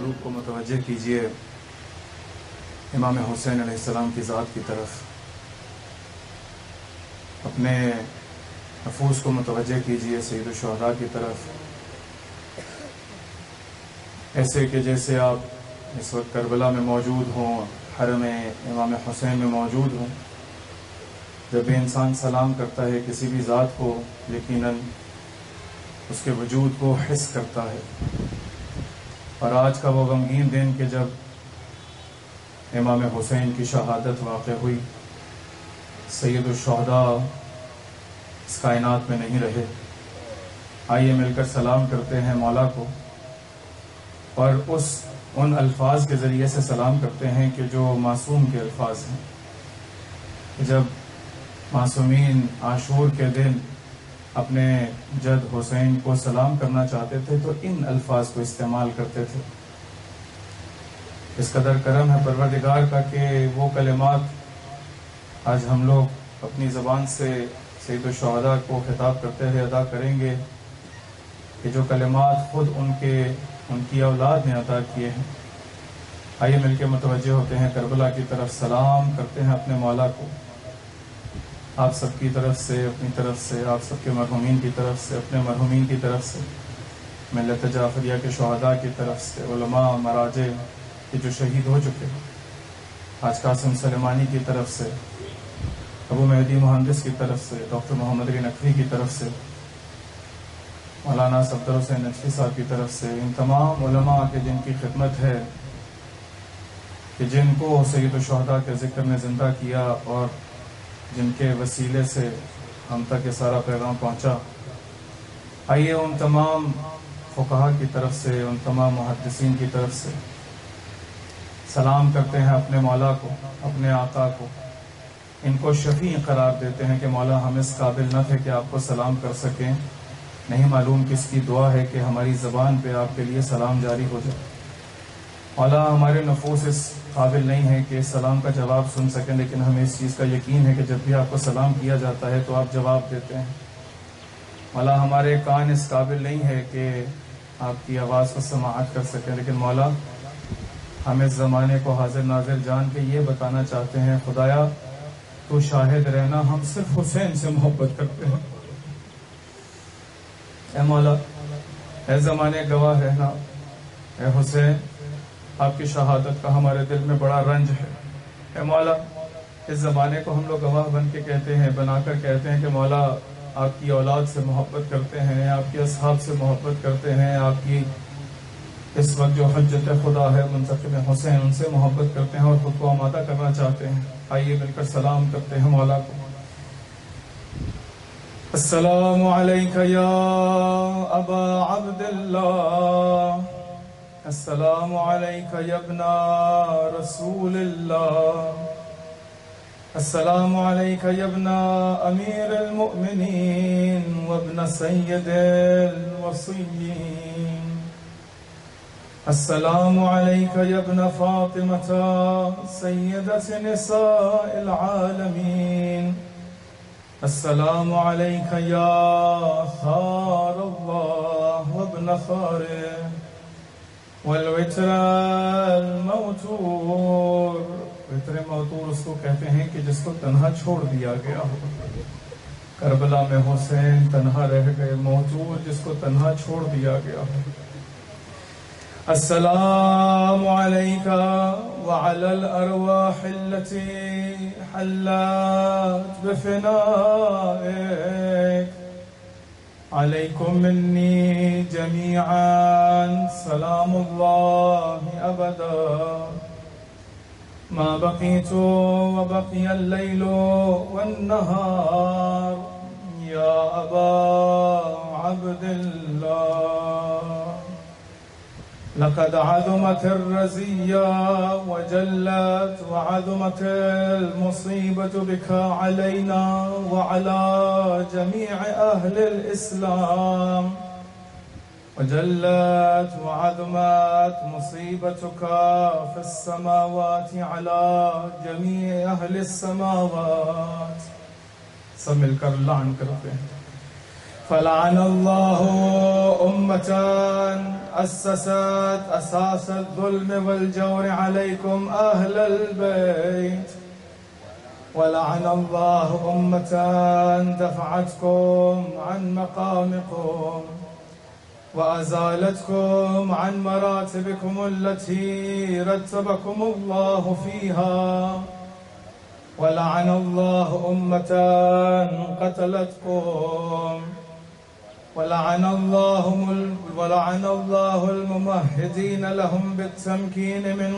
रूप को मुतवज्जे कीजिए इमाम हुसैन अलैहिस्सलाम की ज़ात की तरफ, अपने नफूस को मुतवज्जे कीजिए सैयदुश शुहदा की तरफ, ऐसे कि जैसे आप इस वक्त करबला में मौजूद हों, हरम इमाम हुसैन में मौजूद हों। जब इंसान सलाम करता है किसी भी ज़ात को, यकीनन उसके वजूद को हिस्स करता है। और आज का वो गमगीन दिन कि जब इमाम हुसैन की शहादत वाक़या हुई, सैयदुश शुहदा इस कायनात में नहीं रहे। आइए मिलकर सलाम करते हैं मौला को और उन अल्फाज के ज़रिए से सलाम करते हैं कि जो मासूम के अल्फाज हैं। जब मासूमीन आशूर के दिन अपने जद हुसैन को सलाम करना चाहते थे तो इन अल्फाज को इस्तेमाल करते थे। इस कदर करम है परवरदिगार का कि वो कलिमात आज हम लोग अपनी ज़बान से सैयदुश शुहदा को खिताब करते हुए अदा करेंगे कि जो कलिमात खुद उनकी औलाद ने अदा किए हैं। आइए मिलकर मुतवज्जे होते हैं करबला की तरफ, सलाम करते हैं अपने मौला को। आप सबकी तरफ से, अपनी तरफ से, आप सबके मरहूमीन की तरफ से, अपने मरहूमीन की तरफ से, मिल्लत जाफरिया के शुहदा की तरफ से, उलमा मराजे के जो शहीद हो चुके हैं, आज कासिम सलेमानी की तरफ से, अबू मेहदी मुहंदिस की तरफ से, डॉक्टर मोहम्मद अली नकवी की तरफ से, मौलाना सफदर हुसैन नजफी साहब की तरफ से, इन तमाम उलमा के जिनकी खिदमत है कि जिनको सैयदुश शुहदा के ज़िक्र ने ज़िंदा किया और जिनके वसीले से हम तक ये सारा पैगाम पहुँचा। आइए उन तमाम फुक़हा की तरफ से, उन तमाम मुहद्दिसीन की तरफ से सलाम करते हैं अपने मौला को, अपने आका को। इनको शफ़ी करार देते हैं कि मौला हम इस काबिल न थे कि आपको सलाम कर सकें, नहीं मालूम किसकी दुआ है कि हमारी ज़बान पे आपके लिए सलाम जारी हो जाए। मौला हमारे नफूस इस काबिल नहीं है कि इस सलाम का जवाब सुन सकें, लेकिन हमें इस चीज़ का यकीन है कि जब भी आपको सलाम किया जाता है तो आप जवाब देते हैं। मौला हमारे कान इस काबिल नहीं है कि आपकी आवाज़ को समाअत कर सकें, लेकिन मौला हम इस ज़माने को हाजिर नाजिर जान के ये बताना चाहते हैं, खुदाया तो शाहिद रहना, हम सिर्फ हुसैन से मोहब्बत करते हैं। ए मौला, ए ज़माने गवाह रहना, ए हुसैन आपकी शहादत का हमारे दिल में बड़ा रंज है। ए मौला, इस ज़माने को हम लोग गवाह बन के कहते हैं, बनाकर कहते हैं कि मौला आपकी औलाद से मोहब्बत करते हैं, आपके असहाब से मोहब्बत करते हैं, आपकी इस वक्त जो हज्जत खुदा है मुंतखब हुसैन, उनसे मोहब्बत करते हैं और खुद को आमादा करना चाहते हैं। आइए मिलकर सलाम करते हैं मौला को। अस्सलामु अलैका या अबा अब्दिल्लाह, अस्सलामु अलैका या इब्ना रसूलिल्लाह, अस्सलामु अलैका या इब्ना अमीरुल मुमिनीन व इब्ना सय्यदिल वसिय्यीन, अस्सलामु अलैका या इब्ना फातिमता सय्यदति निसाइल आलमीन, अस्सलामु अलैका या खारल्लाह व इब्ना खारिह वल वित्रल मौतूर। वित्र मौतूर उसको कहते हैं कि जिसको तन्हा छोड़ दिया गया हो। करबला में हुसैन तन्हा रह गए, मौतूर जिसको तन्हा छोड़ दिया गया हो। अस्सलामु अलैका व अलल अरवाहिल्लती हल्लत बिफनाइक, अलैकुम मिन्नी जमीअन सलामुल्लाहि अबदा, मा बक़ीतु व बक़ियल लैलु वन्नहार, या अबा अब्दिल्लाह, लक़द अज़मतिर रज़िय्या व जल्लत व अज़मतिल मुसीबतु बिका अलैना व अला जमीअ अहलिल इस्लाम, व जल्लत व अज़मत मुसीबतुका फ़िस समावाति अला जमीअ अहलिस समावात। सब मिलकर लान करते हैं। फलानल्लाहु उम्मतन أسست أساس الظلم والجور عليكم أهل البيت، ولعن الله أمة دفعتكم عن مقامكم وأزالتكم عن مراتبكم التي رتبكم الله فيها، ولعن الله أمة قتلتكم، ولعن الله الممهدين لهم بالتمكين من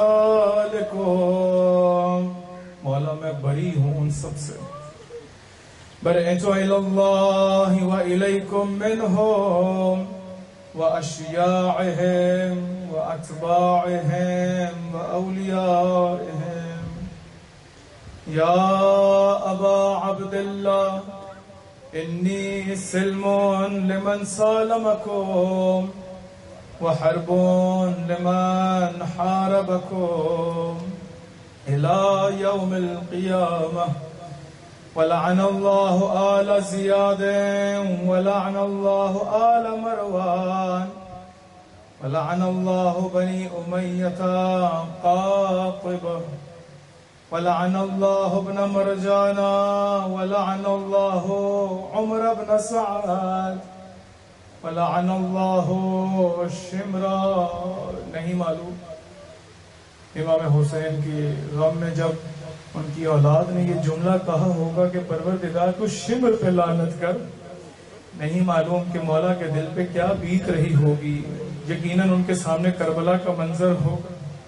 قتالكم. मौला मैं बरी हूँ उन सब से। बरअतु इलल्लाहि व इलैकुम मिनहुम व अशियाइहिम व अतबाइहिम व औलियाइहिम। या अबा अब्दिल्लाह इन्नी सिल्मुन लिमन सालमकुम व हर्बुन लिमन हारबकुम इला यौमिल क़ियामह। वलअन अल्लाहु आल ज़ियाद वलअन अल्लाहु आल मरवान वलअन अल्लाहु बनी उमय्यह क़ातिबह वलअन अल्लाहु इब्न मरजाना वलअन अल्लाहु उमर इब्न सअद वलअन अल्लाहु शिमरा। नहीं मालूम इमाम हुसैन की गम में जब उनकी औलाद ने ये जुमला कहा होगा कि परवरदिगार को शिमर पे लानत कर, नहीं मालूम कि मौला के दिल पे क्या बीत रही होगी। यकीनन उनके सामने करबला का मंजर होगा।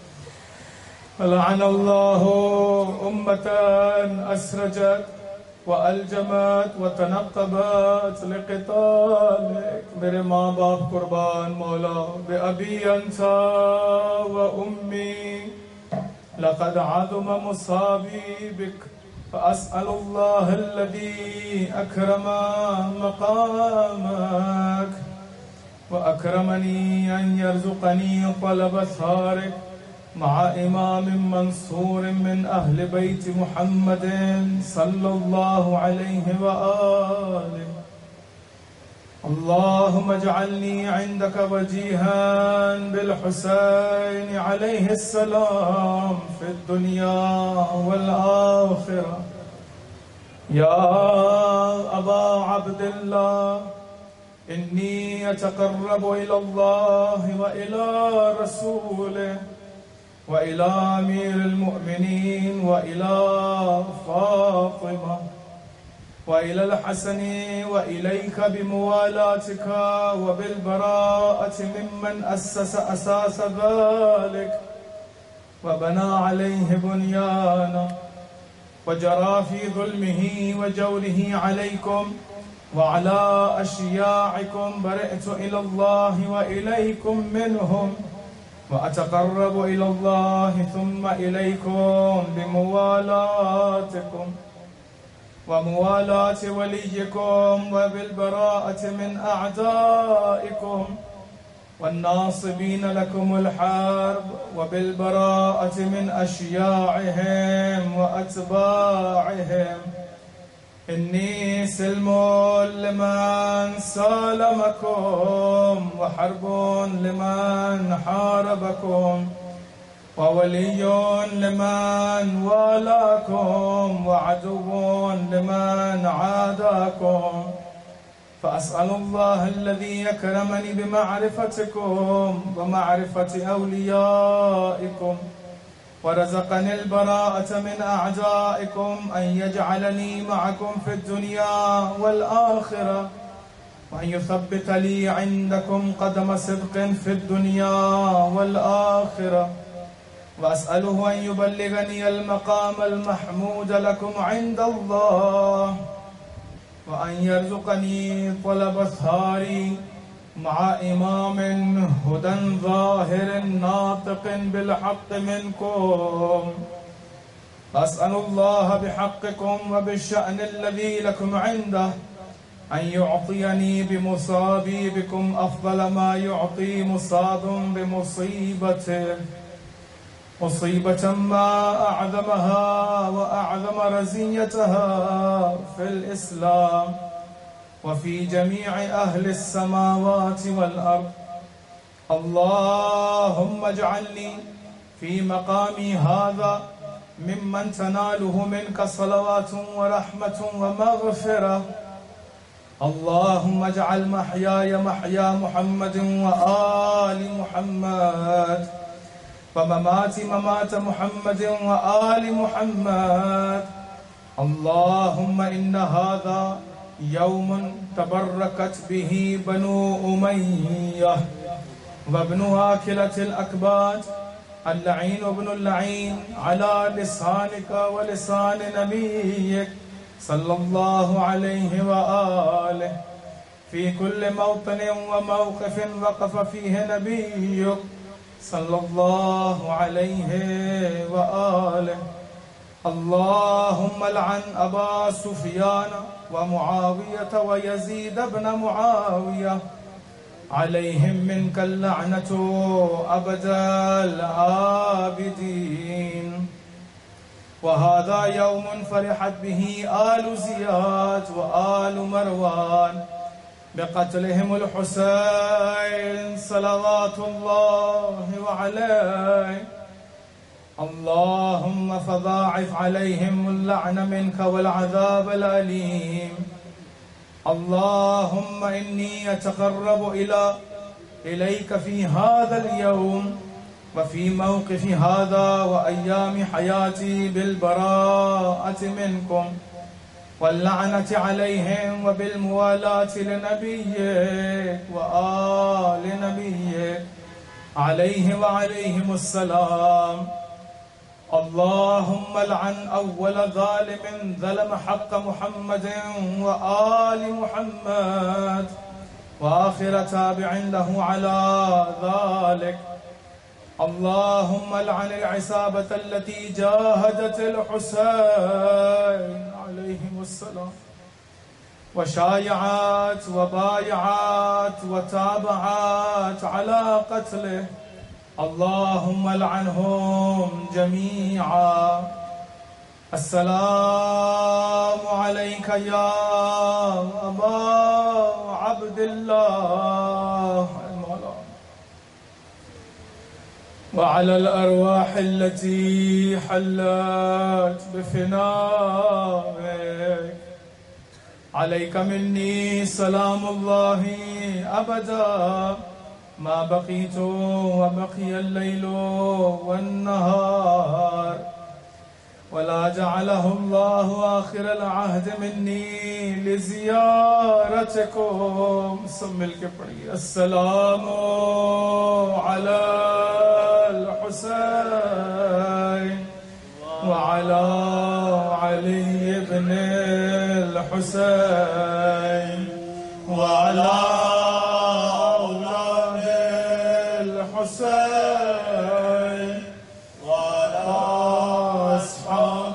लअनल्लाहु उम्मतन असरजत व अलजमत व तनक़्क़बत लिक़ितालिक। मेरे माँ बाप कुर्बान मौला, बे अबी अंसा व उम्मी लक़द आदम मुसाबी बिक फ़अस्अलुल्लाह अल्लज़ी अकरम मक़ामक व अकरमनी अन यरज़ुक़नी क़लब सारिक मआ इमाम मंसूर मिन अहल बैत मुहम्मद सल्लल्लाहु अलैहि व आलिहि। अल्लाहुम्मा इजअलनी इंदक वजीहान बिल हुसैन अलैहिस्सलाम फिद दुनिया वल आखिरह। या अबा अब्दिल्लाह इन्नी अतक़र्रबु इलल्लाहि व इला रसूलिहि व इला अमीरिल मुअमिनीन व इला फ़ातिमा व इलल हसनी व इलैका बिमुवालातिका व बिल बराअति मिम्मन अस्सस असास ज़ालिक व बना अलैहि बुनियाना व जरा फ़ी ज़ुल्मिही व जौरिही अलैकुम व अला अशियाइकुम। बरअतु इलल्लाहि व इलैकुम मिनहुम व अतक़र्रबु इलल्लाहि थुम्मा इलैकुम बिमुवालातिकुम व मुवालाति वलिय्यिकुम व बिलबराअति मिन अअदाइकुम वन्नासिबीन लकुमुल हर्ब व बिलबराअति मिन अशियाइहिम व अतबाइहिम। इन्नी सिल्मुन लिमन सालमकुम व हर्बुन लिमन हारबकुम व वलियुन लिमन वालाकुम व अदुव्वुन लिमन आदाकुम। फ़अस्अलुल्लाह अल्लज़ी अकरमनी बिमअरिफ़तिकुम व मअरिफ़ति औलियाइकुम ورزقني البراءة من أعدائكم أن يجعلني معكم في الدنيا والآخرة وأن يثبت لي عندكم قدم صدق في الدنيا والآخرة وأسأله أن يبلغني المقام المحمود لكم عند الله وأن يرزقني طلب الثاري مع إمام هدى ظاهر ناطق بالحق منكم. أسأل الله بحقكم وبالشأن الذي لكم عنده أن يعطيني بمصابي بكم أفضل ما يعطي مصاب بمصيبته، مصيبة ما أعظمها وأعظم رزيتها في الإسلام وفي جميع أهل السماوات والأرض. اللهم اجعلني في مقامي هذا ممن تناله منك صلوات ورحمة ومغفرة. اللهم اجعل محياي محيا محمد وآل محمد، ومماتي ممات محمد وآل محمد. اللهم إن هذا يوم تبركت به بنو أمية وابن واكلة الأكباد اللعين وابن اللعين على لسانك ولسان نبيك صلى الله عليه وآله، في كل موطن وموقف وقف فيه نبيك صلى الله عليه وآله. اللهم لعن أبا سفيان ومعاوية ويزيد بن معاوية، عليهم منك اللعنة أبد الآبدين. وهذا يوم فرحت به آل زياد وآل مروان بقتلهم الحسين صلوات الله عليه. اللهم فضاعف عليهم اللعن منك والعذاب الأليم. اللهم إني أتقرب إليك في هذا اليوم وفي موقف هذا وأيام حياتي بالبراءة منكم واللعنة عليهم وبالموالاة لنبيك وآل نبيك عليه وعليهم السلام. اللهم لعن أول ظالم ظلم حق محمد وآل محمد وآخر تابع له على ذلك. اللهم لعن العصابة التي جاهدت الحسين عليهم السلام وشايعات وبايعات وتابعات على قتله. اللهم لعنهم جميعا. السلام عليك يا أبا عبد الله وعلى الأرواح التي حلت بفنائك. عليك مني سلام الله أبدا ما بقيت وبقي الليل والنهار، ولا جعله الله آخر العهد مني لزيارتكم. سم الكبري. السلام على الحسين وعلى علي بن الحسين وعلى أولاد الحسين وعلى أصحاب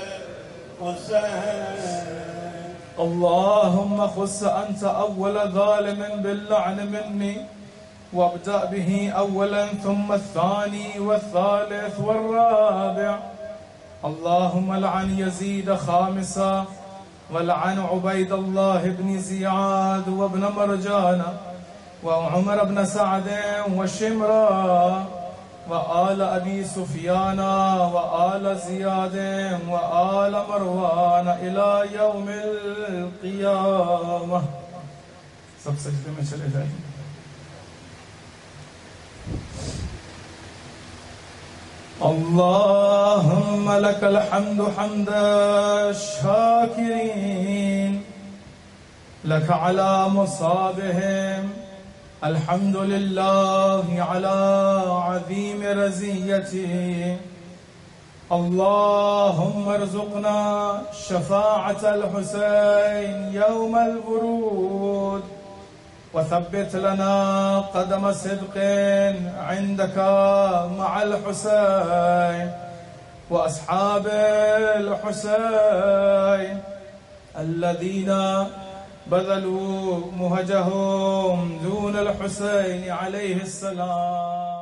الحسين. اللهم خص أنت أول ظالم باللعن مني، وابدأ به أولا ثم الثاني والثالث والرابع. اللهم لعن يزيد خامسا، ولعن عبيد الله بن زياد وابن مرجان وعمر بن سعد وشمرا وآل أبي سفيان وآل زياد وآل مروان إلى يوم القيامة. सब सजदे में चले जाएंगे. اللهم لك الحمد حمد الشاكرين، لك على مصابهم، الحمد لله على عظيم رزيته. اللهم ارزقنا شفاعة الحسين يوم الورود، وثبت لنا قدم صدق عندك مع الحسين وأصحاب الحسين الذين بذلوا مهجهم دون الحسين عليه السلام.